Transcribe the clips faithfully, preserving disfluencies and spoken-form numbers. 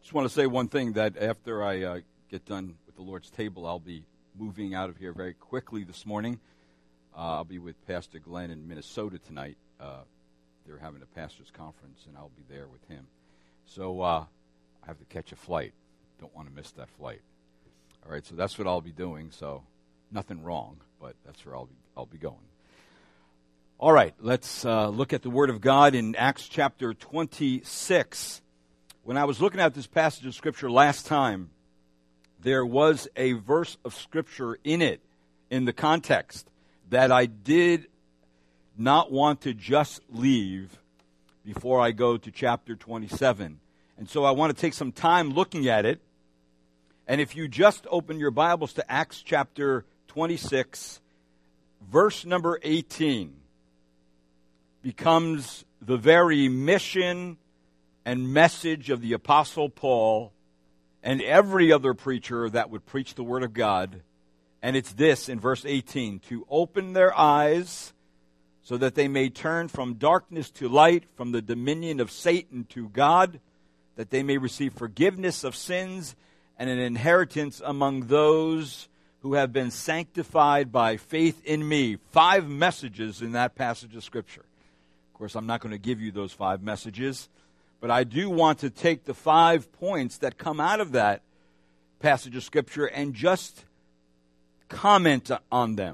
just want to say one thing, that after I uh, get done with the Lord's table, I'll be moving out of here very quickly this morning. Uh, I'll be with Pastor Glenn in Minnesota tonight. Uh, they're having a pastor's conference, and I'll be there with him. So uh, I have to catch a flight. Don't want to miss that flight. All right, so that's what I'll be doing. So nothing wrong, but that's where I'll be, I'll be going. All right, let's uh, look at the Word of God in Acts chapter twenty-six. When I was looking at this passage of Scripture last time, there was a verse of Scripture in it, in the context, that I did not want to just leave before I go to chapter twenty-seven. And so I want to take some time looking at it. And if you just open your Bibles to Acts chapter twenty-six, verse number eighteen becomes the very mission and message of the Apostle Paul and every other preacher that would preach the Word of God. And it's this in verse eighteen, to open their eyes so that they may turn from darkness to light, from the dominion of Satan to God, that they may receive forgiveness of sins and an inheritance among those who have been sanctified by faith in me. Five messages in that passage of Scripture. Of course, I'm not going to give you those five messages, but I do want to take the five points that come out of that passage of Scripture and just comment on them.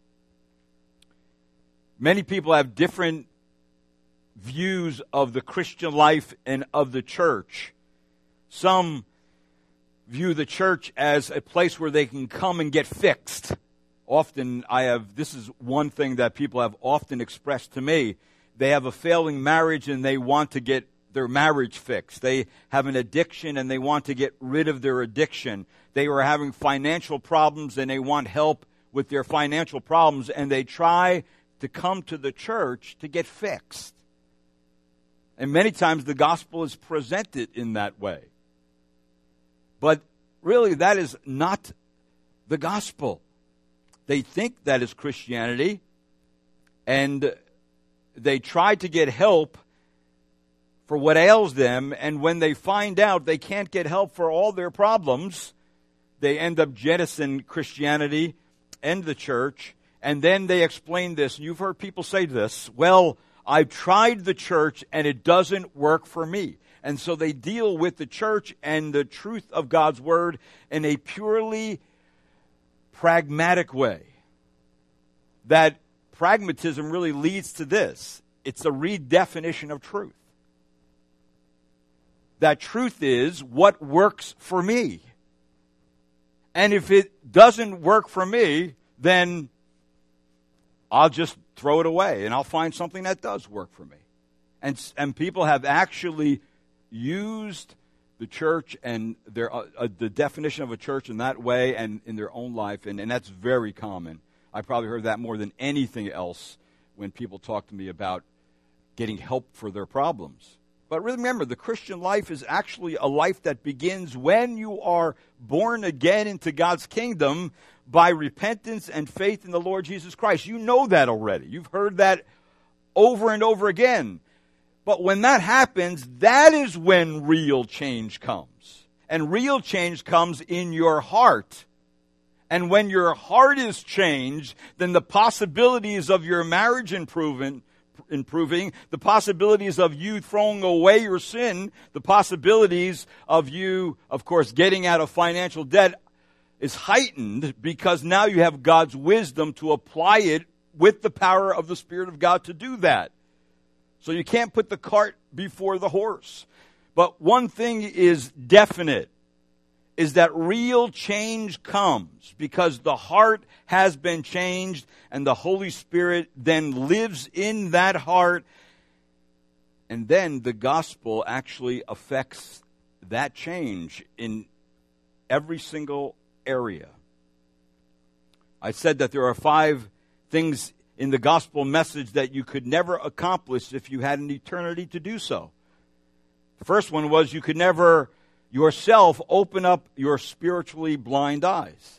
Many people have different views of the Christian life and of the church. Some view the church as a place where they can come and get fixed. Often I have, this is one thing that people have often expressed to me. They have a failing marriage and they want to get their marriage fixed. They have an addiction and they want to get rid of their addiction. They are having financial problems and they want help with their financial problems, and they try to come to the church to get fixed. And many times the gospel is presented in that way. But really, that is not the gospel. They think that is Christianity, and they try to get help for what ails them, and when they find out they can't get help for all their problems, they end up jettisoning Christianity and the church, and then they explain this. You've heard people say this, well, I've tried the church and it doesn't work for me. And so they deal with the church and the truth of God's Word in a purely pragmatic way. That pragmatism really leads to this. It's a redefinition of truth. That truth is what works for me. And if it doesn't work for me, then I'll just throw it away and I'll find something that does work for me. And, and people have actually used the church and their uh, uh, the definition of a church in that way and in their own life, and, and that's very common. I probably heard that more than anything else when people talk to me about getting help for their problems. But remember, the Christian life is actually a life that begins when you are born again into God's kingdom by repentance and faith in the Lord Jesus Christ. You know that already. You've heard that over and over again. But when that happens, that is when real change comes. And real change comes in your heart. And when your heart is changed, then the possibilities of your marriage improvement, improving, the possibilities of you throwing away your sin, the possibilities of you, of course, getting out of financial debt is heightened because now you have God's wisdom to apply it with the power of the Spirit of God to do that. So you can't put the cart before the horse. But one thing is definite, is that real change comes because the heart has been changed and the Holy Spirit then lives in that heart. And then the gospel actually affects that change in every single area. I said that there are five things in the gospel message that you could never accomplish if you had an eternity to do so. The first one was you could never yourself open up your spiritually blind eyes.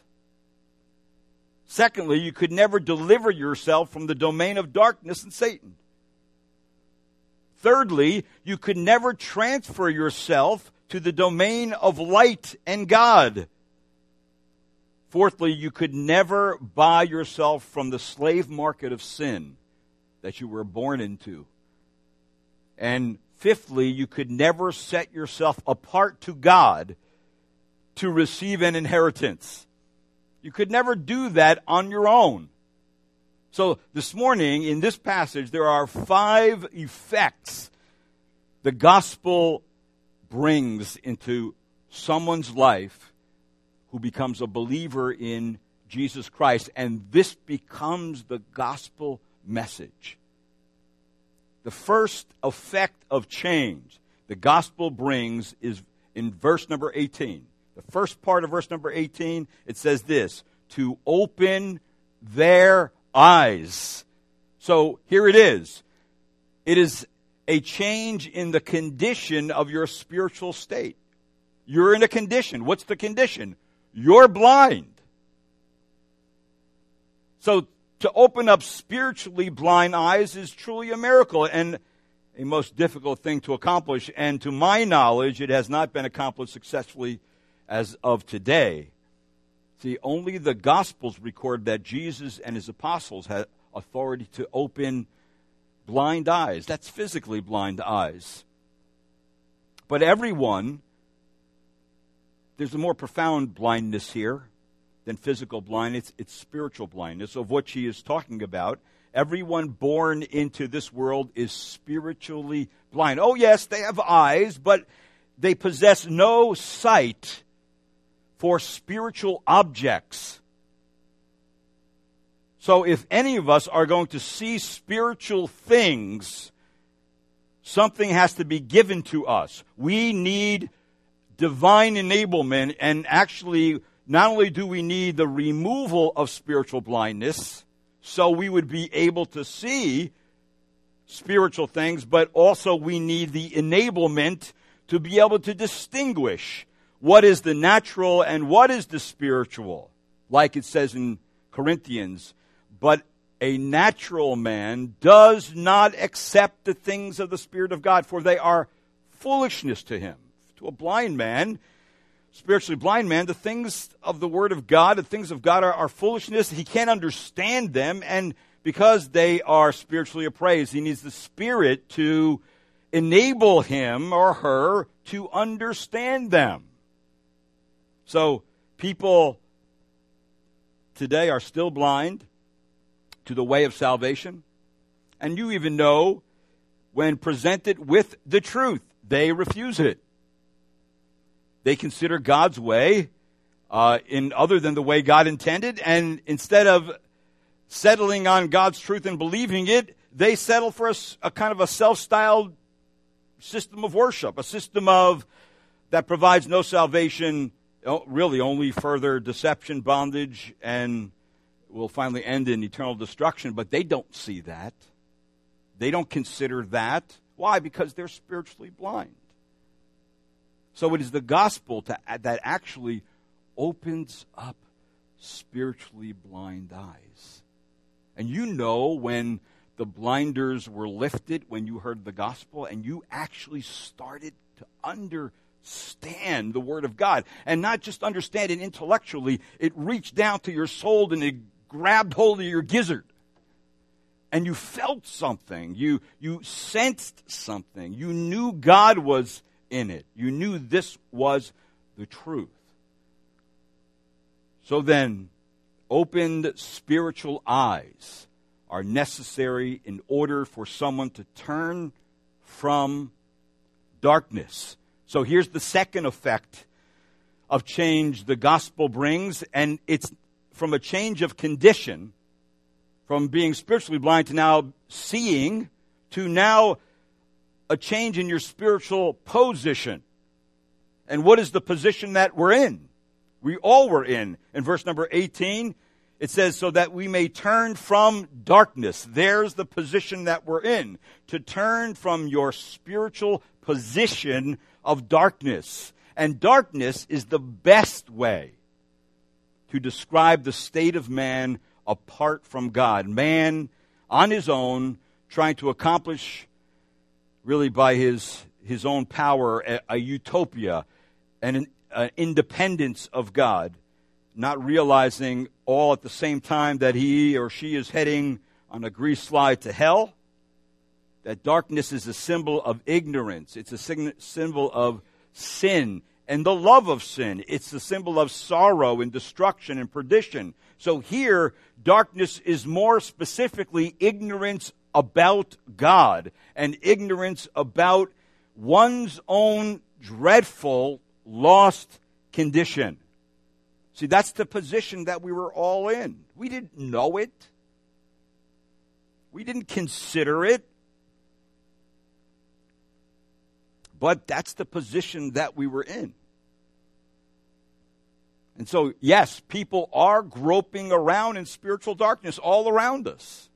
Secondly, you could never deliver yourself from the domain of darkness and Satan. Thirdly, you could never transfer yourself to the domain of light and God. Fourthly, you could never buy yourself from the slave market of sin that you were born into. And fifthly, you could never set yourself apart to God to receive an inheritance. You could never do that on your own. So this morning, in this passage, there are five effects the gospel brings into someone's life who becomes a believer in Jesus Christ, and this becomes the gospel message. The first effect of change the gospel brings is in verse number eighteen. The first part of verse number eighteen, it says this, to open their eyes. So here it is. It is a change in the condition of your spiritual state. You're in a condition. What's the condition? You're blind. So to open up spiritually blind eyes is truly a miracle and a most difficult thing to accomplish. And to my knowledge, it has not been accomplished successfully as of today. See, only the Gospels record that Jesus and his apostles had authority to open blind eyes. That's physically blind eyes. But everyone, there's a more profound blindness here than physical blindness. It's spiritual blindness of what she is talking about. Everyone born into this world is spiritually blind. Oh, yes, they have eyes, but they possess no sight for spiritual objects. So if any of us are going to see spiritual things, something has to be given to us. We need divine enablement, and actually, not only do we need the removal of spiritual blindness, so we would be able to see spiritual things, but also we need the enablement to be able to distinguish what is the natural and what is the spiritual. Like it says in Corinthians, but a natural man does not accept the things of the Spirit of God, for they are foolishness to him. To a blind man, spiritually blind man, the things of the Word of God, the things of God are, are foolishness. He can't understand them, and because they are spiritually appraised, he needs the Spirit to enable him or her to understand them. So people today are still blind to the way of salvation. And you even know when presented with the truth, they refuse it. They consider God's way uh, in other than the way God intended. And instead of settling on God's truth and believing it, they settle for a, a kind of a self-styled system of worship, a system of that provides no salvation, really only further deception, bondage, and will finally end in eternal destruction. But they don't see that. They don't consider that. Why? Because they're spiritually blind. So it is the gospel to, that actually opens up spiritually blind eyes. And you know when the blinders were lifted, when you heard the gospel, and you actually started to understand the Word of God. And not just understand it intellectually, it reached down to your soul and it grabbed hold of your gizzard. And you felt something. You, you sensed something. You knew God was in it. You knew this was the truth. So then, opened spiritual eyes are necessary in order for someone to turn from darkness. So here's the second effect of change the gospel brings, and it's from a change of condition, from being spiritually blind to now seeing, to now a change in your spiritual position. And what is the position that we're in? We all were in. In verse number eighteen, it says, so that we may turn from darkness. There's the position that we're in. To turn from your spiritual position of darkness. And darkness is the best way to describe the state of man apart from God. Man on his own, trying to accomplish, really by his his own power, a, a utopia, and an, an independence of God, not realizing all at the same time that he or she is heading on a grease slide to hell. That darkness is a symbol of ignorance. It's a sign, symbol of sin and the love of sin. It's a symbol of sorrow and destruction and perdition. So here, darkness is more specifically ignorance about God and ignorance about one's own dreadful, lost condition. See, that's the position that we were all in. We didn't know it. We didn't consider it. But that's the position that we were in. And so, yes, people are groping around in spiritual darkness all around us.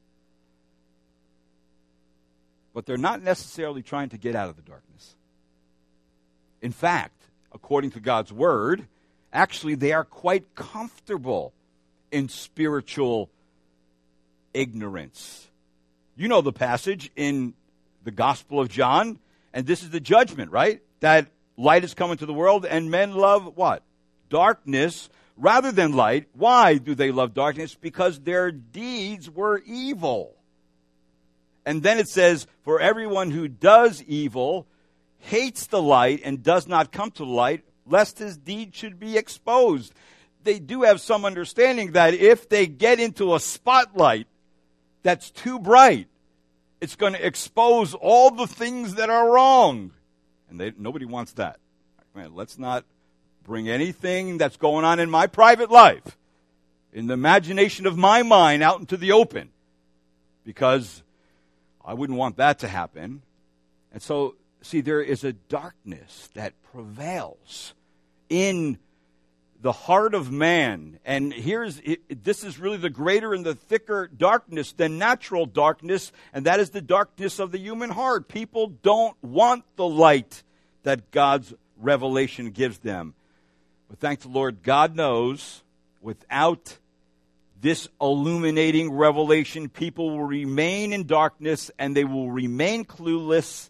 But they're not necessarily trying to get out of the darkness. In fact, according to God's word, actually they are quite comfortable in spiritual ignorance. You know the passage in the Gospel of John, and this is the judgment, right? That light is come into the world, and men love what? Darkness rather than light. Why do they love darkness? Because their deeds were evil. And then it says, for everyone who does evil hates the light and does not come to the light, lest his deed should be exposed. They do have some understanding that if they get into a spotlight that's too bright, it's going to expose all the things that are wrong. And they, nobody wants that. Man, let's not bring anything that's going on in my private life, in the imagination of my mind, out into the open. Because I wouldn't want that to happen. And so, see, there is a darkness that prevails in the heart of man. And here's it, this is really the greater and the thicker darkness than natural darkness, and that is the darkness of the human heart. People don't want the light that God's revelation gives them. But thank the Lord, God knows without this illuminating revelation, people will remain in darkness and they will remain clueless.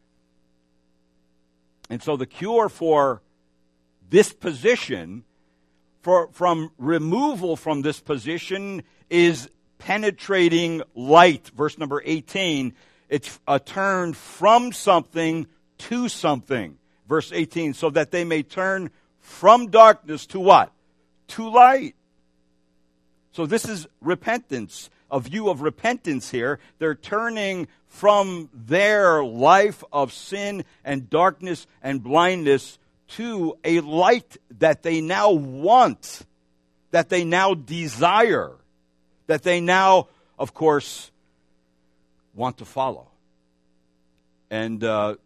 And so the cure for this position, for from removal from this position, is penetrating light. Verse number eighteen, it's a turn from something to something. Verse eighteen, so that they may turn from darkness to what? To light. So this is repentance, a view of repentance here. They're turning from their life of sin and darkness and blindness to a light that they now want, that they now desire, that they now, of course, want to follow. And uh,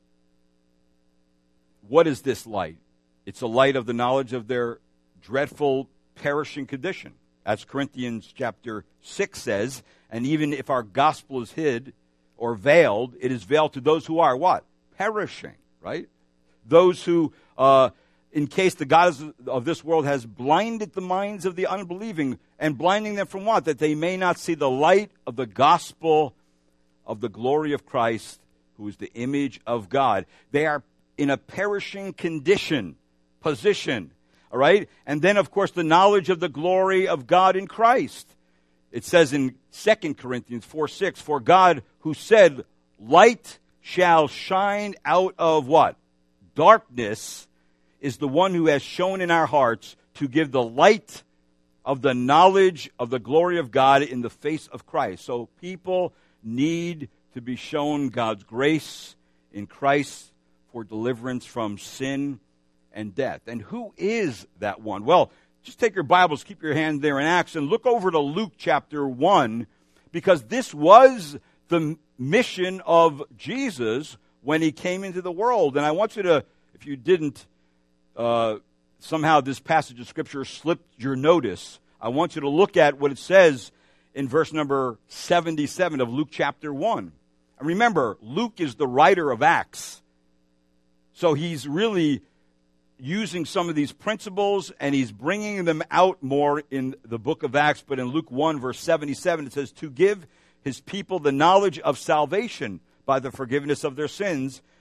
what is this light? It's a light of the knowledge of their dreadful perishing condition. As Corinthians chapter six says, and even if our gospel is hid or veiled, it is veiled to those who are what? Perishing, right? Those who, uh, in case the God of this world has blinded the minds of the unbelieving, and blinding them from what? That they may not see the light of the gospel of the glory of Christ, who is the image of God. They are in a perishing condition, position. All right? And then, of course, the knowledge of the glory of God in Christ. It says in Second Corinthians four six, for God who said, light shall shine out of what? Darkness, is the one who has shown in our hearts to give the light of the knowledge of the glory of God in the face of Christ. So people need to be shown God's grace in Christ for deliverance from sin and death. And who is that one? Well, just take your Bibles, keep your hand there in Acts, and look over to Luke chapter one, because this was the mission of Jesus when he came into the world. And I want you to, if you didn't, uh, somehow this passage of Scripture slipped your notice, I want you to look at what it says in verse number seventy-seven of Luke chapter one. And remember, Luke is the writer of Acts. So he's really using some of these principles, and he's bringing them out more in the book of Acts. But in Luke one, verse seventy-seven, it says, to give his people the knowledge of salvation by the forgiveness of their sins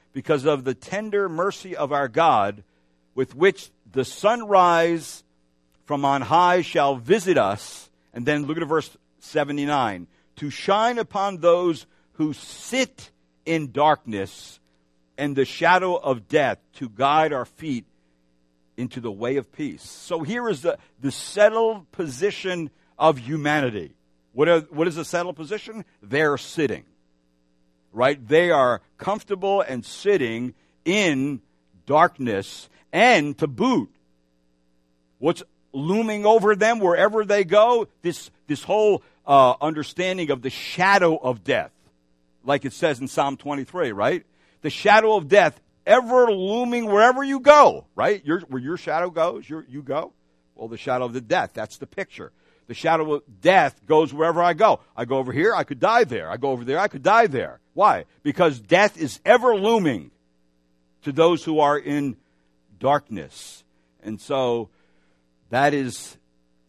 because of the tender mercy of our God, with which the sunrise from on high shall visit us. And then look at verse seventy-nine. To shine upon those who sit in darkness and the shadow of death, to guide our feet into the way of peace. So here is the, the settled position of humanity. What, are, what is the settled position? They're sitting. Right? They are comfortable and sitting in darkness, and to boot, what's looming over them wherever they go? This, this whole uh, understanding of the shadow of death, like it says in Psalm twenty-three, right? The shadow of death ever looming wherever you go, right? Your, where your shadow goes, your, you go. Well, the shadow of the death, that's the picture. The shadow of death goes wherever I go. I go over here, I could die there. I go over there, I could die there. Why? Because death is ever looming to those who are in darkness. And so that is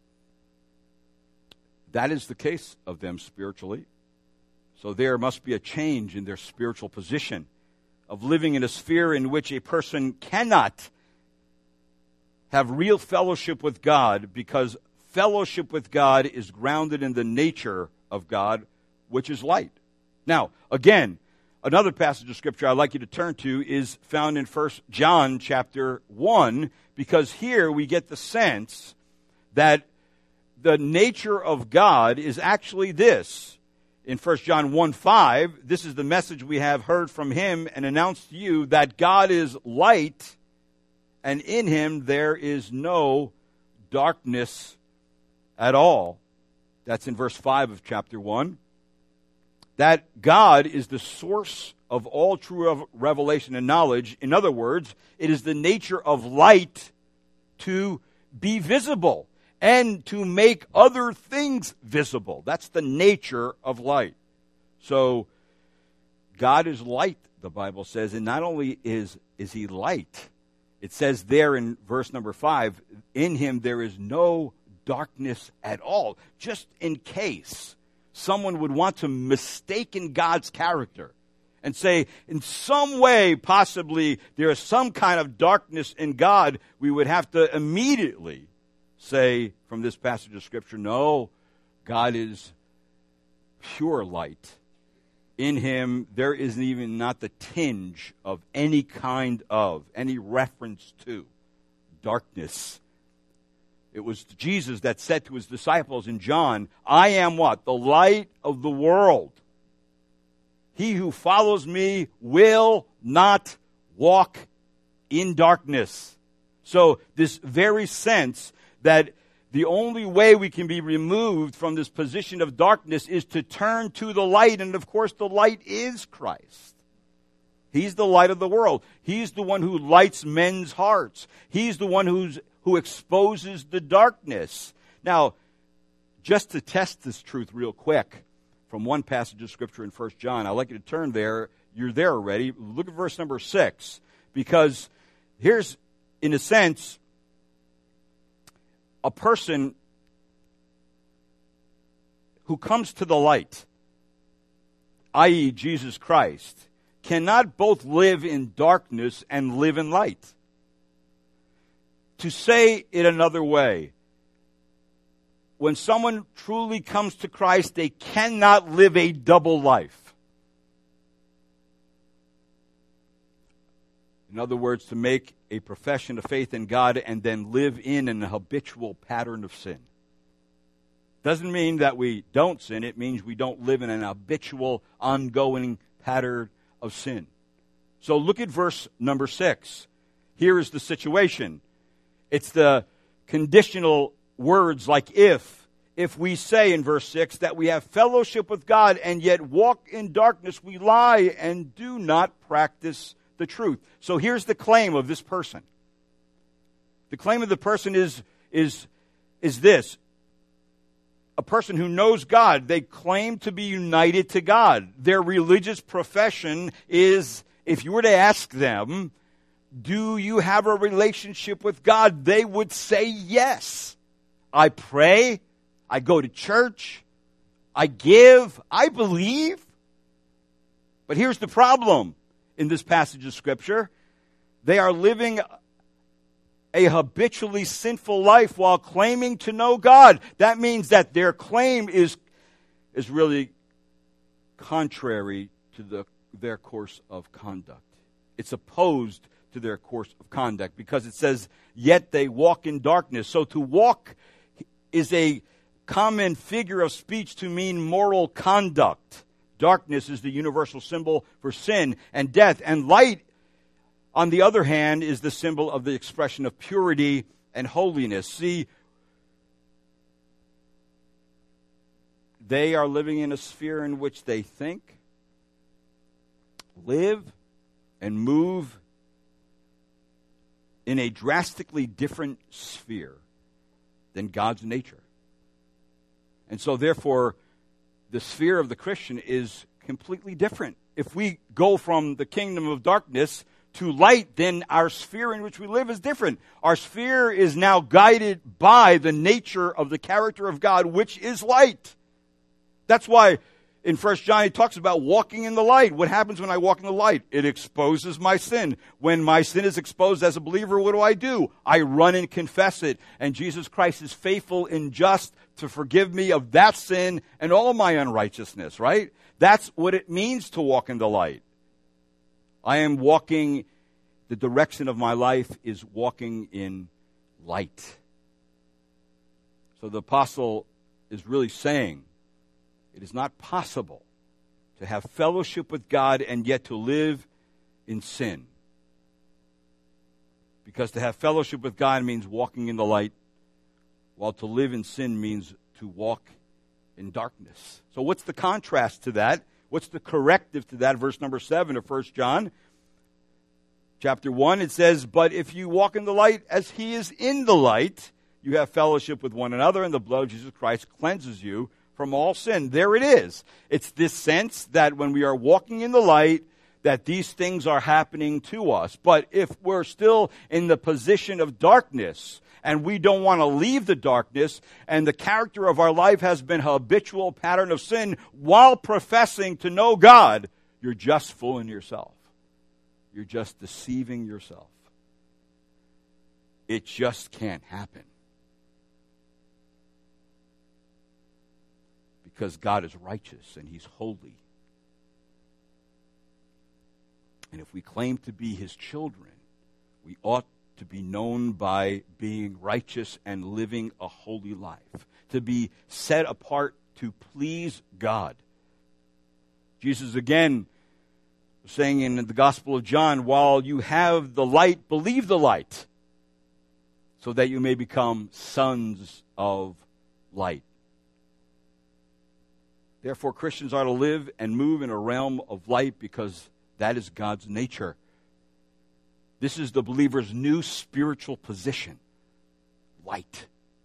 that is the case of them spiritually. So there must be a change in their spiritual position of living in a sphere in which a person cannot have real fellowship with God, because fellowship with God is grounded in the nature of God, which is light. Now, again, another passage of Scripture I'd like you to turn to is found in First John chapter one, because here we get the sense that the nature of God is actually this. In First John one five, this is the message we have heard from him and announced to you, that God is light, and in him there is no darkness at all. That's in verse five of chapter one. That God is the source of all true revelation and knowledge. In other words, it is the nature of light to be visible and to make other things visible. That's the nature of light. So God is light, the Bible says, and not only is, is he light, it says there in verse number five, in him there is no darkness at all. Just in case someone would want to mistake God's character and say, in some way, possibly, there is some kind of darkness in God, we would have to immediately say from this passage of Scripture, no, God is pure light. In him, there isn't even not the tinge of any kind of, any reference to darkness. It was Jesus that said to his disciples in John, I am what? The light of the world. He who follows me will not walk in darkness. So this very sense that the only way we can be removed from this position of darkness is to turn to the light. And of course, the light is Christ. He's the light of the world. He's the one who lights men's hearts. He's the one who's who exposes the darkness. Now, just to test this truth real quick, from one passage of Scripture in First John, I'd like you to turn there. You're there already. Look at verse number six. Because here's, in a sense, a person who comes to the light, that is. Jesus Christ, cannot both live in darkness and live in light. To say it another way, when someone truly comes to Christ, they cannot live a double life. In other words, to make a profession of faith in God and then live in an habitual pattern of sin. Doesn't mean that we don't sin. It means we don't live in an habitual, ongoing pattern of sin. So look at verse number six. Here is the situation. It's the conditional words like if. If we say in verse six that we have fellowship with God and yet walk in darkness, we lie and do not practice the truth. So here's the claim of this person. The claim of the person is, is, is this. A person who knows God, they claim to be united to God. Their religious profession is, if you were to ask them, do you have a relationship with God? They would say yes. I pray. I go to church. I give. I believe. But here's the problem. in this passage of Scripture. They are living a habitually sinful life while claiming to know God. That means that their claim is, is really contrary to the, their course of conduct. It's opposed to their course of conduct because it says, yet they walk in darkness. So to walk is a common figure of speech to mean moral conduct. Darkness is the universal symbol for sin and death. And light, on the other hand, is the symbol of the expression of purity and holiness. See, they are living in a sphere in which they think, live, and move in a drastically different sphere than God's nature. And so, therefore, the sphere of the Christian is completely different. If we go from the kingdom of darkness to light, then our sphere in which we live is different. Our sphere is now guided by the nature of the character of God, which is light. That's why in First John he talks about walking in the light. What happens when I walk in the light? It exposes my sin. When my sin is exposed as a believer, what do I do? I run and confess it. And Jesus Christ is faithful and just to forgive me of that sin and all my unrighteousness, right? That's what it means to walk in the light. I am walking, the direction of my life is walking in light. So the apostle is really saying, it is not possible to have fellowship with God and yet to live in sin. Because to have fellowship with God means walking in the light, while to live in sin means to walk in darkness. So what's the contrast to that? What's the corrective to that? Verse number seven of First John chapter one, it says, but if you walk in the light as he is in the light, you have fellowship with one another, and the blood of Jesus Christ cleanses you from all sin. There it is. It's this sense that when we are walking in the light, that these things are happening to us. But if we're still in the position of darkness, and we don't want to leave the darkness, and the character of our life has been a habitual pattern of sin while professing to know God, you're just fooling yourself. You're just deceiving yourself. It just can't happen. Because God is righteous and he's holy. And if we claim to be his children, we ought to be known by being righteous and living a holy life, to be set apart to please God. Jesus again was saying in the Gospel of John, while you have the light, believe the light, so that you may become sons of light. Therefore, Christians are to live and move in a realm of light because that is God's nature. This is the believer's new spiritual position, light.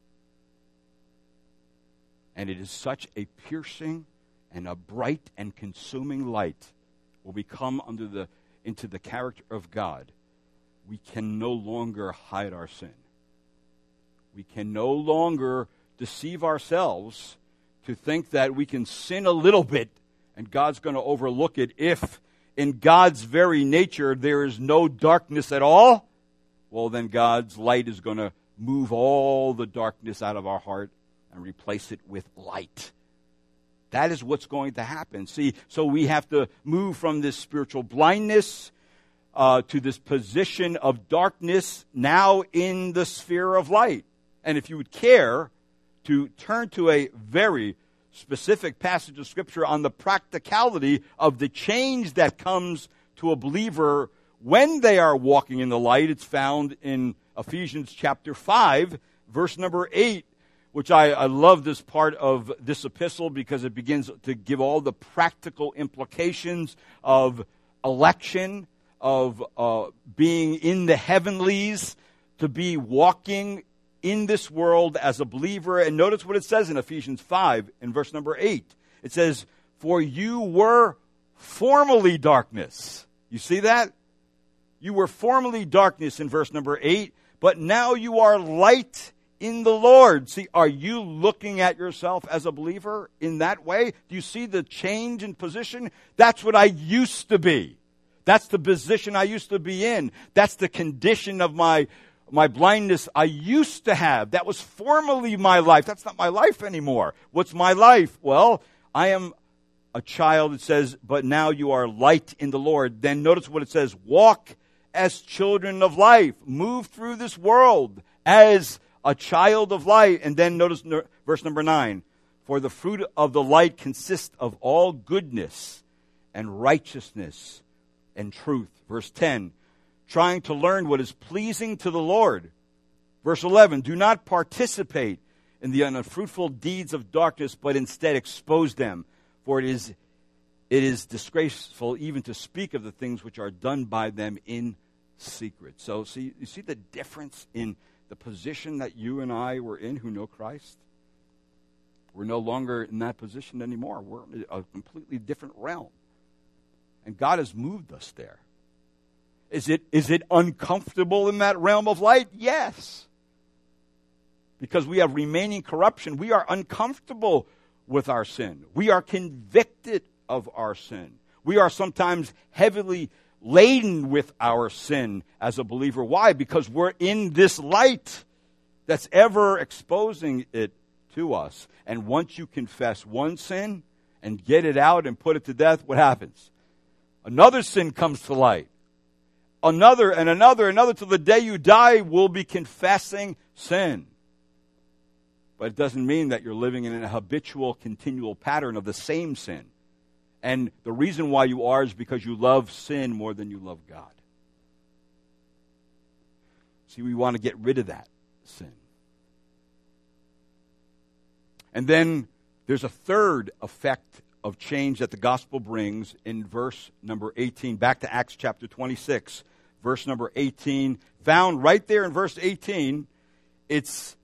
And it is such a piercing and a bright and consuming light when we come under the, into the character of God. We can no longer hide our sin. We can no longer deceive ourselves to think that we can sin a little bit and God's going to overlook it if in God's very nature there is no darkness at all. Well, then God's light is going to move all the darkness out of our heart and replace it with light. That is what's going to happen. See, so we have to move from this spiritual blindness uh, to this position of darkness now in the sphere of light. And if you would care to turn to a very specific passage of Scripture on the practicality of the change that comes to a believer when they are walking in the light, it's found in Ephesians chapter five, verse number eight, which I, I love this part of this epistle because it begins to give all the practical implications of election, of uh, being in the heavenlies, to be walking in this world as a believer. And notice what it says in Ephesians five in verse number eight. It says, for you were formerly darkness. You see that? You were formerly darkness in verse number eight, but now you are light in the Lord. See, are you looking at yourself as a believer in that way? Do you see the change in position? That's what I used to be. That's the position I used to be in. That's the condition of my, my blindness I used to have. That was formerly my life. That's not my life anymore. What's my life? Well, I am a child, it says, but now you are light in the Lord. Then notice what it says, walk as children of life. Move through this world as a child of light. And then notice verse number nine. For the fruit of the light consists of all goodness and righteousness and truth. Verse ten, trying to learn what is pleasing to the Lord. Verse eleven, do not participate in the unfruitful deeds of darkness, but instead expose them. For it is, it is disgraceful even to speak of the things which are done by them in secret. So see, you see the difference in the position that you and I were in who know Christ? We're no longer in that position anymore. We're in a completely different realm. And God has moved us there. Is it, is it uncomfortable in that realm of light? Yes. Because we have remaining corruption. We are uncomfortable with our sin. We are convicted of our sin. We are sometimes heavily laden with our sin as a believer. Why? Because we're in this light that's ever exposing it to us. And once you confess one sin and get it out and put it to death, what happens? Another sin comes to light. Another and another, another, till the day you die, will be confessing sin. But it doesn't mean that you're living in a habitual, continual pattern of the same sin. And the reason why you are is because you love sin more than you love God. See, we want to get rid of that sin. And then there's a third effect of change that the gospel brings in verse number eighteen. Back to Acts chapter twenty-six, verse number eighteen. Found right there in verse eighteen, it's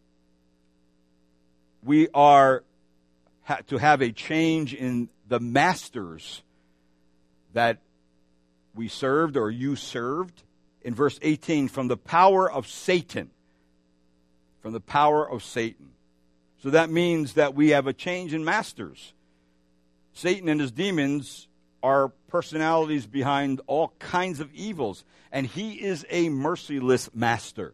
we are ha- to have a change in the masters that we served or you served. In verse eighteen, from the power of Satan. From the power of Satan. So that means that we have a change in masters. Satan and his demons are personalities behind all kinds of evils. And he is a merciless master.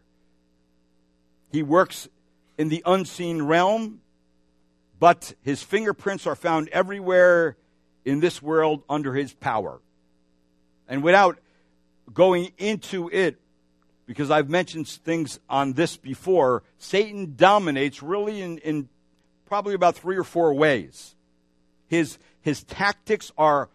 He works in the unseen realm, but his fingerprints are found everywhere in this world under his power. And without going into it, because I've mentioned things on this before, Satan dominates really in, in probably about three or four ways. His, his tactics are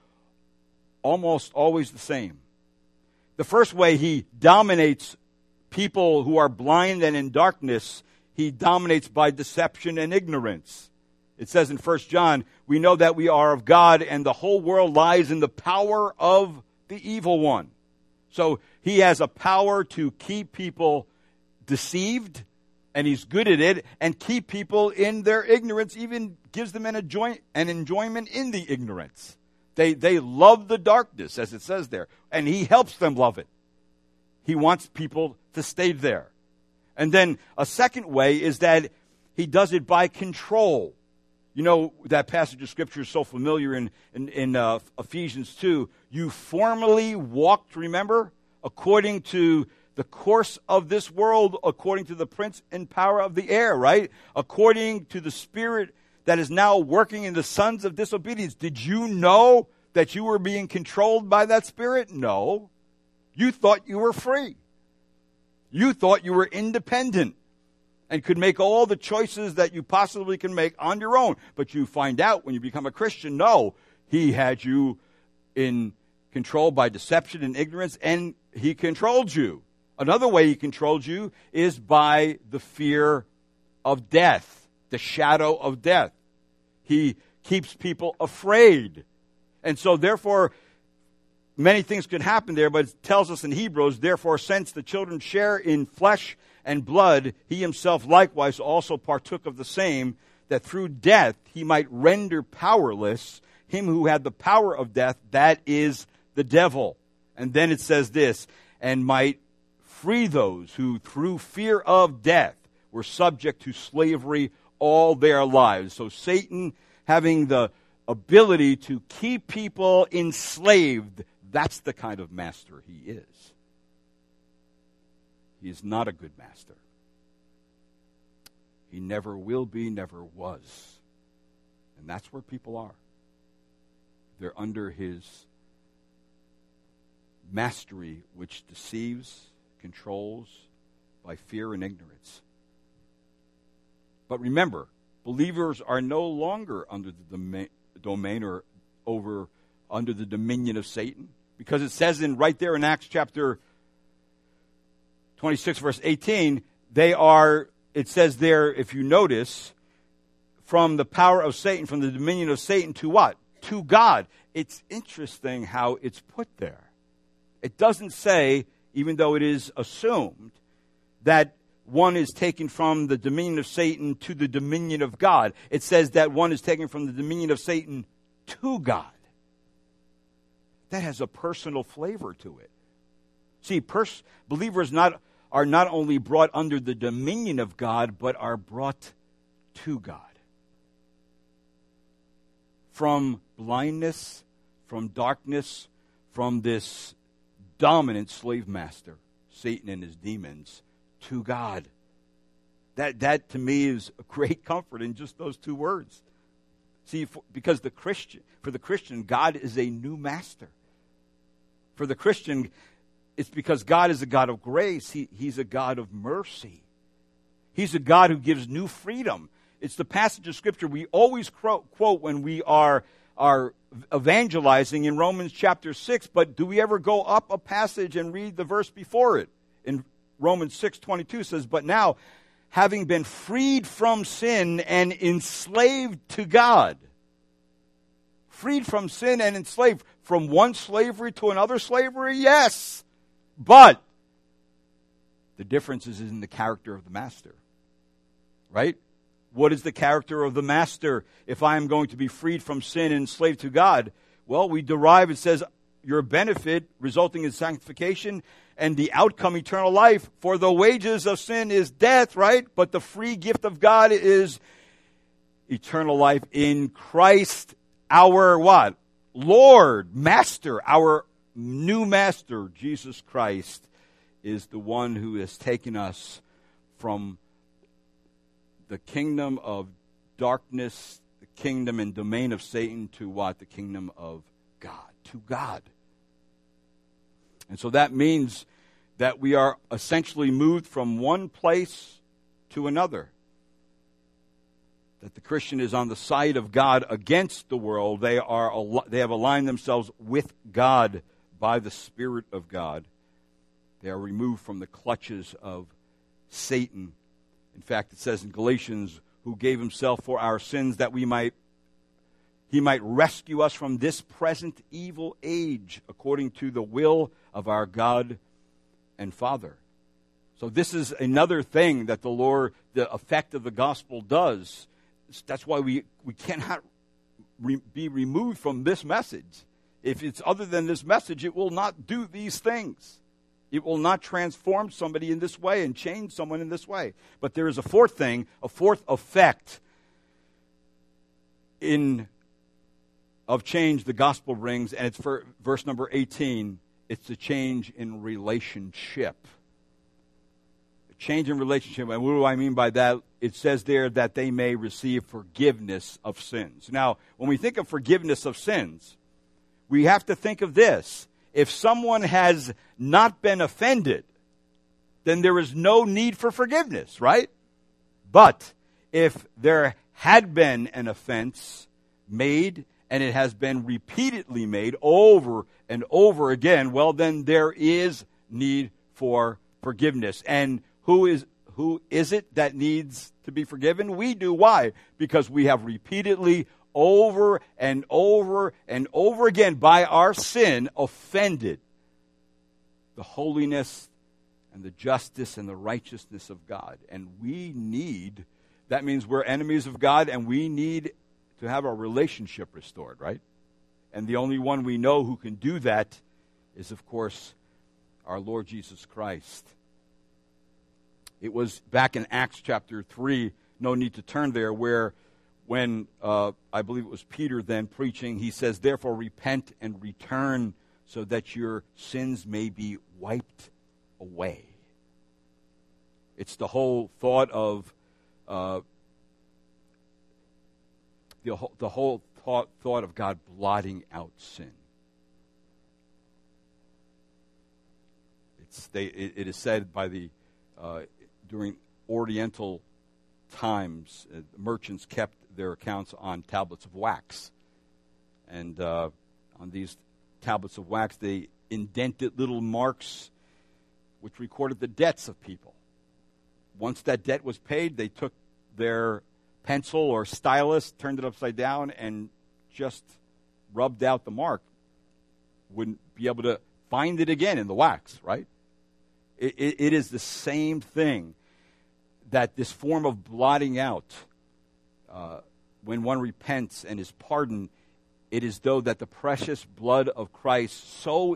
almost always the same. The first way, he dominates people who are blind and in darkness. He dominates by deception and ignorance. It says in First John, we know that we are of God and the whole world lies in the power of the evil one. So he has a power to keep people deceived, and he's good at it, and keep people in their ignorance, even gives them an, enjoy- an enjoyment in the ignorance. They, they love the darkness, as it says there, and he helps them love it. He wants people to stay there. And then a second way is that he does it by control. You know, that passage of Scripture is so familiar in, in, in uh, Ephesians two. You formerly walked, remember, according to the course of this world, according to the prince and power of the air, right? According to the spirit that is now working in the sons of disobedience. Did you know that you were being controlled by that spirit? No. You thought you were free. You thought you were independent and could make all the choices that you possibly can make on your own. But you find out when you become a Christian, no, he had you in control by deception and ignorance, and he controlled you. Another way he controlled you is by the fear of death, the shadow of death. He keeps people afraid. And so therefore, many things could happen there, but it tells us in Hebrews, therefore, since the children share in flesh and blood, he himself likewise also partook of the same, that through death he might render powerless him who had the power of death, that is the devil. And then it says this, and might free those who through fear of death were subject to slavery all their lives. So Satan having the ability to keep people enslaved, That's the kind of master he is. He is not a good master. He never will be, never was. And that's where people are. They're under his mastery, which deceives, controls by fear and ignorance. But remember, believers are no longer under the domain, domain or over under the dominion of Satan, because it says in right there in Acts chapter twenty-six, verse eighteen, they are, it says there, if you notice, from the power of Satan, from the dominion of Satan to what? To God. It's interesting how it's put there. It doesn't say, even though it is assumed, that one is taken from the dominion of Satan to the dominion of God. It says that one is taken from the dominion of Satan to God. That has a personal flavor to it. See, pers- believers not are not only brought under the dominion of God, but are brought to God. From blindness, from darkness, from this dominant slave master, Satan and his demons, to God. That, that to me is a great comfort in just those two words. See, for, because the Christian, for the Christian, God is a new master. For the Christian, it's because God is a God of grace. He, he's a God of mercy. He's a God who gives new freedom. It's the passage of Scripture we always quote when we are, are evangelizing in Romans chapter six, but do we ever go up a passage and read the verse before it? In Romans six twenty-two says, "But now, having been freed from sin and enslaved to God," freed from sin and enslaved from one slavery to another slavery, yes, but the difference is in the character of the master, right? What is the character of the master if I am going to be freed from sin and enslaved to God? Well, we derive, it says, your benefit resulting in sanctification and the outcome eternal life. For the wages of sin is death, right? But the free gift of God is eternal life in Christ, our what? Lord, Master, our new Master, Jesus Christ, is the one who has taken us from the kingdom of darkness, the kingdom and domain of Satan, to what? The kingdom of God, to God. And so that means that we are essentially moved from one place to another. That the Christian is on the side of God against the world. They are they have aligned themselves with God by the Spirit of God. They are removed from the clutches of Satan. In fact, it says in Galatians, who gave himself for our sins that we might he might rescue us from this present evil age, according to the will of our God and Father. So this is another thing that the Lord, the effect of the gospel does. That's why we, we cannot re- be removed from this message. If it's other than this message, it will not do these things. It will not transform somebody in this way and change someone in this way. But there is a fourth thing, a fourth effect in of change the gospel brings, and it's for verse number eighteen. It's the change in relationship. A change in relationship. And what do I mean by that? It says there that they may receive forgiveness of sins. Now, when we think of forgiveness of sins, we have to think of this. If someone has not been offended, then there is no need for forgiveness, right? But if there had been an offense made, and it has been repeatedly made over and over again, well, then there is need for forgiveness. And who is who is it that needs to be forgiven? We do. Why? Because we have repeatedly, over and over and over again, by our sin, offended the holiness and the justice and the righteousness of God. And we need, that means we're enemies of God, and we need to have our relationship restored, right? And the only one we know who can do that is, of course, our Lord Jesus Christ. It was back in Acts chapter three, no need to turn there, where when, uh, I believe it was Peter then preaching, he says, "Therefore repent and return, so that your sins may be wiped away. It's the whole thought of uh, the whole, the whole thought, thought of God blotting out sin. It's they, it, it is said by the uh, during Oriental times, uh, merchants kept their accounts on tablets of wax, and uh, on these tablets of wax, they indented little marks which recorded the debts of people. Once that debt was paid, they took their pencil or stylus, turned it upside down, and just rubbed out the mark. Wouldn't be able to find it again in the wax, right? It, it, it is the same thing, that this form of blotting out, uh, when one repents and is pardoned, it is though that the precious blood of Christ, so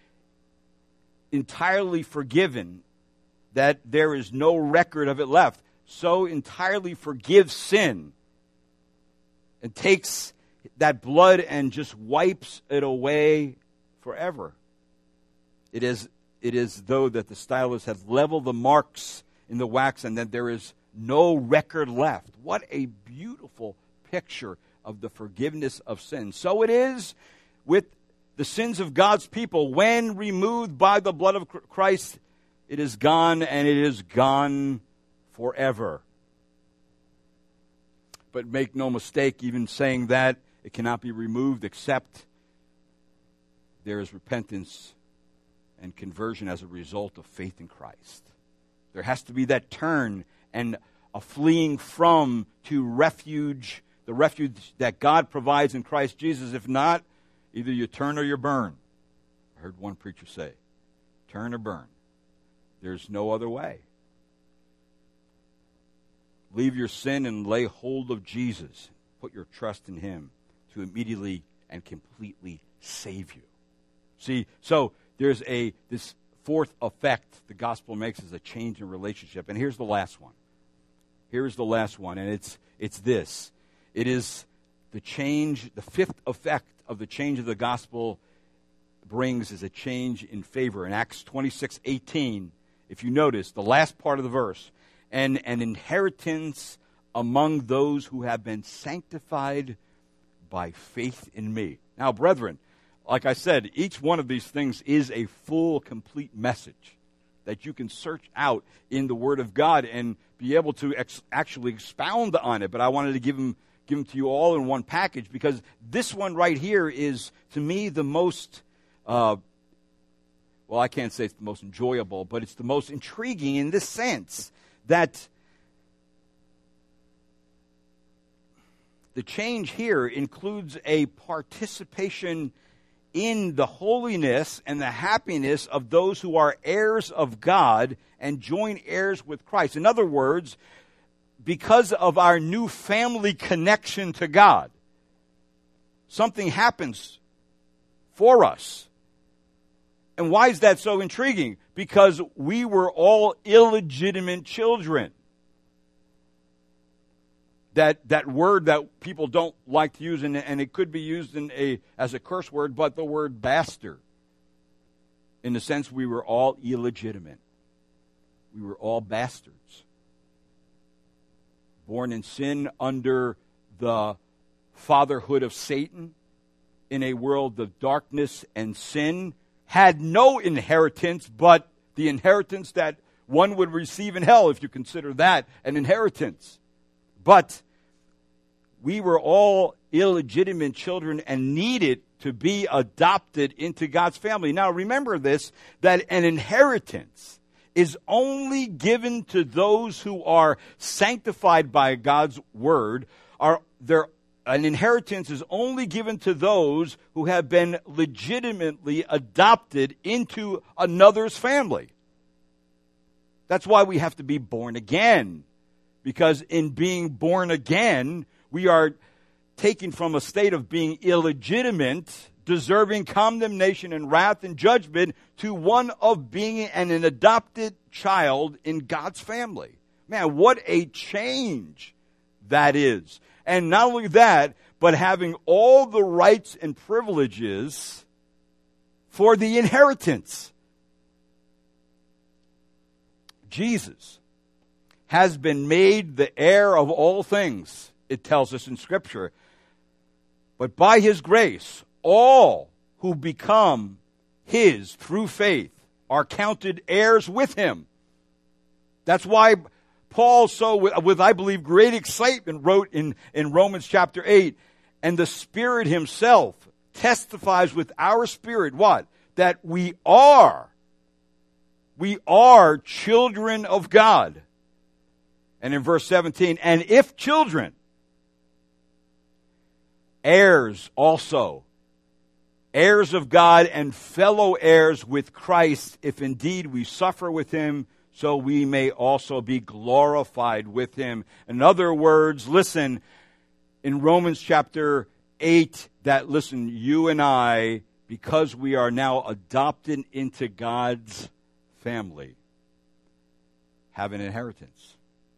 entirely forgiven that there is no record of it left, so entirely forgives sin and takes that blood and just wipes it away forever. It is, it is though that the stylus has leveled the marks in the wax and that there is no record left. What a beautiful picture of the forgiveness of sin. So it is with the sins of God's people. When removed by the blood of Christ, it is gone, and it is gone forever. But make no mistake, even saying that, it cannot be removed except there is repentance and conversion as a result of faith in Christ. There has to be that turn and a fleeing from to refuge, the refuge that God provides in Christ Jesus. If not, either you turn or you burn. I heard one preacher say, turn or burn. There's no other way. Leave your sin and lay hold of Jesus. Put your trust in Him to immediately and completely save you. See, so there's a this fourth effect the gospel makes is a change in relationship. And here's the last one. Here's the last one, and it's it's this. It is the change, the fifth effect of the change of the gospel brings is a change in favor. In Acts twenty-six eighteen, if you notice, the last part of the verse, and an inheritance among those who have been sanctified by faith in me. Now, brethren, like I said, each one of these things is a full, complete message that you can search out in the Word of God and be able to ex- actually expound on it. But I wanted to give them, give them to you all in one package, because this one right here is, to me, the most, uh, well, I can't say it's the most enjoyable, but it's the most intriguing in this sense that the change here includes a participation in the holiness and the happiness of those who are heirs of God and joint heirs with Christ. In other words, because of our new family connection to God, something happens for us. And why is that so intriguing? Because we were all illegitimate children. That that word that people don't like to use, and, and it could be used in a as a curse word, but the word bastard. In the sense we were all illegitimate. We were all bastards. Born in sin under the fatherhood of Satan, in a world of darkness and sin, had no inheritance but the inheritance that one would receive in hell, if you consider that an inheritance. But we were all illegitimate children and needed to be adopted into God's family. Now remember this, that an inheritance is only given to those who are sanctified by God's word. Are there, an inheritance is only given to those who have been legitimately adopted into another's family. That's why we have to be born again. Because in being born again, we are taken from a state of being illegitimate, deserving condemnation and wrath and judgment, to one of being an, an adopted child in God's family. Man, what a change that is. And not only that, but having all the rights and privileges for the inheritance. Jesus has been made the heir of all things, it tells us in Scripture. But by his grace, all who become his through faith are counted heirs with him. That's why Paul, so with, with I believe great excitement, wrote in, in Romans chapter eight, and the Spirit himself testifies with our spirit, what? That we are, we are children of God. And in verse seventeen, and if children, heirs also, heirs of God and fellow heirs with Christ, if indeed we suffer with him, so we may also be glorified with him. In other words, listen, in Romans chapter eight, that, listen, you and I, because we are now adopted into God's family, have an inheritance.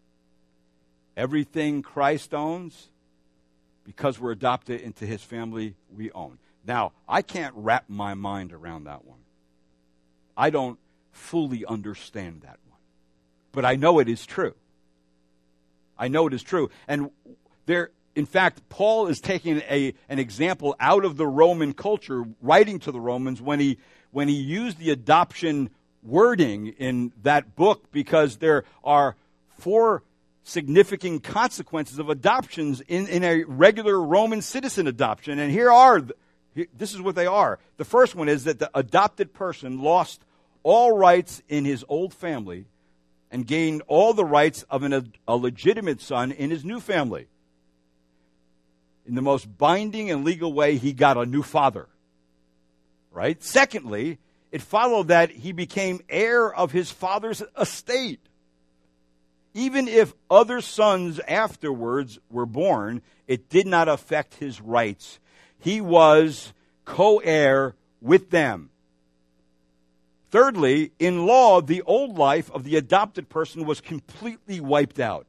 Everything Christ owns, because we're adopted into his family, we own. Now, I can't wrap my mind around that one. I don't fully understand that one. But I know it is true. I know it is true. And there, in fact, Paul is taking a, an example out of the Roman culture, writing to the Romans, when he, when he used the adoption wording in that book, because there are four significant consequences of adoptions in, in a regular Roman citizen adoption. And here are, this is what they are. The first one is that the adopted person lost all rights in his old family and gained all the rights of an, a, a legitimate son in his new family. In the most binding and legal way, he got a new father. Right? Secondly, it followed that he became heir of his father's estate. Even if other sons afterwards were born, it did not affect his rights. He was co-heir with them. Thirdly, in law, the old life of the adopted person was completely wiped out.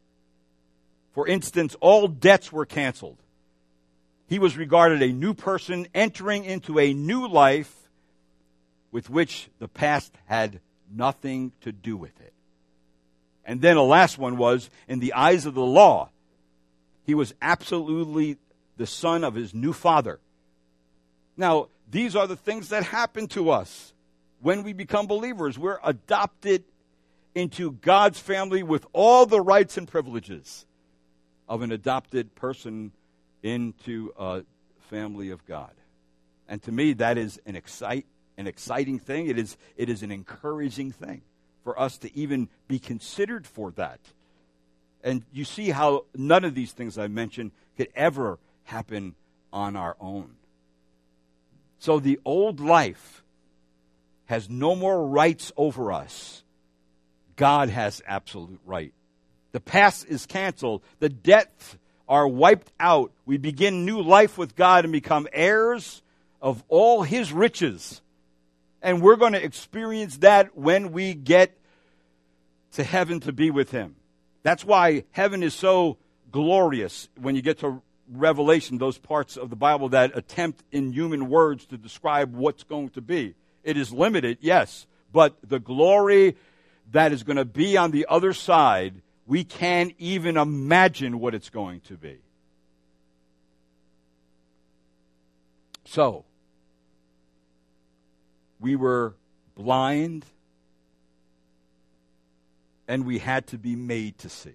For instance, all debts were canceled. He was regarded a new person entering into a new life with which the past had nothing to do with it. And then a last one was, in the eyes of the law, he was absolutely the son of his new father. Now, these are the things that happen to us when we become believers. We're adopted into God's family with all the rights and privileges of an adopted person into a family of God. And to me, that is an excite, an exciting thing. It is, it is an encouraging thing for us to even be considered for that. And you see how none of these things I mentioned could ever happen on our own. So the old life has no more rights over us. God has absolute right. The past is canceled. The debts are wiped out. We begin new life with God and become heirs of all his riches. And we're going to experience that when we get to heaven to be with him. That's why heaven is so glorious when you get to Revelation, those parts of the Bible that attempt in human words to describe what's going to be. It is limited, yes, but the glory that is going to be on the other side, we can't even imagine what it's going to be. So, we were blind, and we had to be made to see.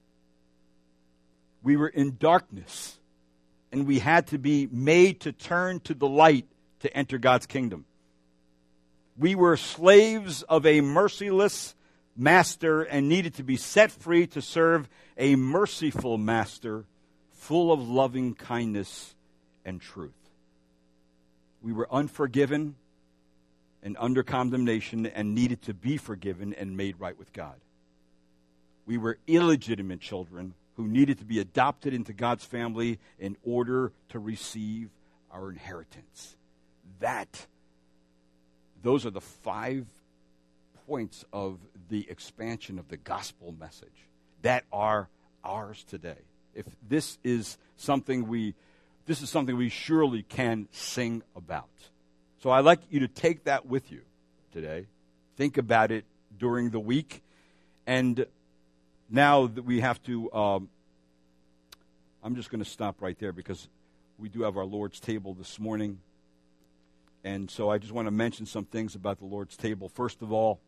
We were in darkness, and we had to be made to turn to the light to enter God's kingdom. We were slaves of a merciless master and needed to be set free to serve a merciful master full of loving kindness and truth. We were unforgiven and under condemnation and needed to be forgiven and made right with God. We were illegitimate children who needed to be adopted into God's family in order to receive our inheritance. That, those are the five points of the expansion of the gospel message that are ours today. If this is something we, this is something we surely can sing about. So I'd like you to take that with you today. Think about it during the week. And now that we have to, um, I'm just going to stop right there because we do have our Lord's table this morning. And so I just want to mention some things about the Lord's table. First of all,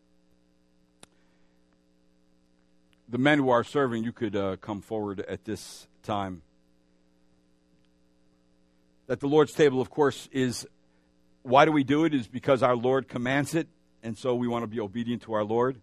the men who are serving, you could uh, come forward at this time. That the Lord's table, of course, is, why do we do it? Is because our Lord commands it, and so we want to be obedient to our Lord.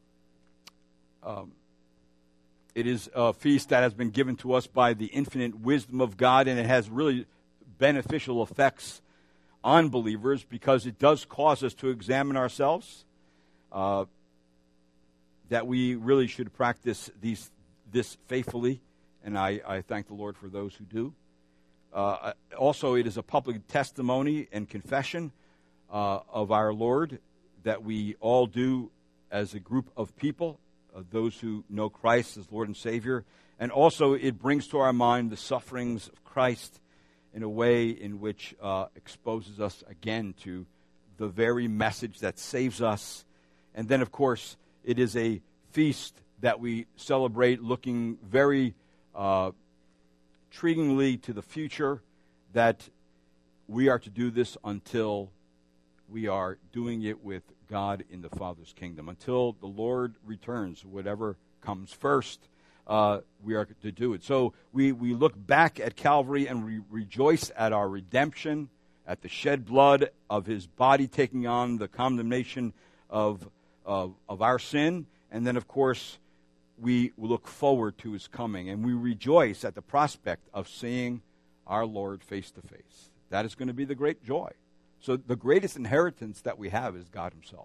Um, it is a feast that has been given to us by the infinite wisdom of God, and it has really beneficial effects on believers because it does cause us to examine ourselves, uh, that we really should practice these this faithfully, and I, I thank the Lord for those who do. Uh, also, it is a public testimony and confession uh, of our Lord that we all do as a group of people, uh, those who know Christ as Lord and Savior. And also, it brings to our mind the sufferings of Christ in a way in which uh, exposes us again to the very message that saves us. And then, of course, it is a feast that we celebrate looking very uh, treatingly to the future, that we are to do this until we are doing it with God in the Father's kingdom. Until the Lord returns, whatever comes first, uh, we are to do it. So we, we look back at Calvary and we rejoice at our redemption, at the shed blood of his body taking on the condemnation of, of, of our sin. And then, of course, we look forward to his coming, and we rejoice at the prospect of seeing our Lord face to face. That is going to be the great joy. So the greatest inheritance that we have is God himself.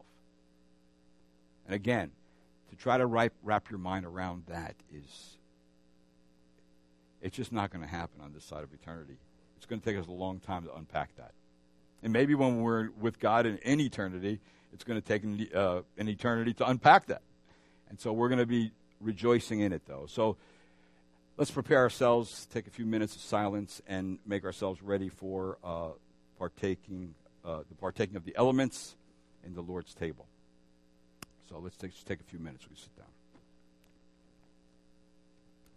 And again, to try to wrap, wrap your mind around that is, it's just not going to happen on this side of eternity. It's going to take us a long time to unpack that. And maybe when we're with God in, in eternity, it's going to take an, uh, an eternity to unpack that. And so we're going to be rejoicing in it, though. So let's prepare ourselves, take a few minutes of silence, and make ourselves ready for uh, partaking, uh, the partaking of the elements in the Lord's table. So let's take, just take a few minutes. We sit down.